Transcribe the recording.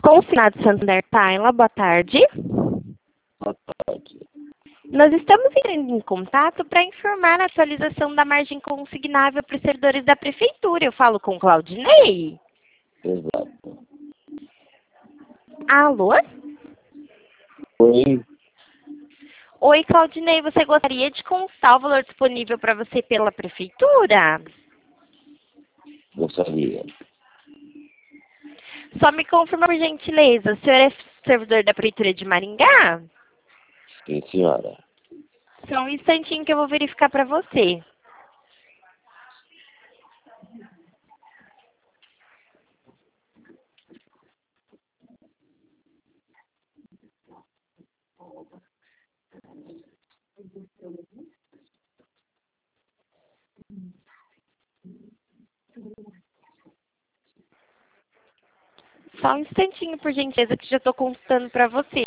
Consignado Santander Taila, boa tarde. Boa tarde. Nós estamos entrando em contato para informar a atualização da margem consignável para os servidores da Prefeitura. Eu falo com Claudinei. Exato. Alô? Oi, Oi, Claudinei, você gostaria de constar o valor disponível para você pela Prefeitura? gostaria. Só me confirma, por gentileza, o senhor é servidor da Prefeitura de Maringá? Sim, senhora. Só um instantinho que eu vou verificar para você. Só um instantinho, por gentileza, que já estou constando para você.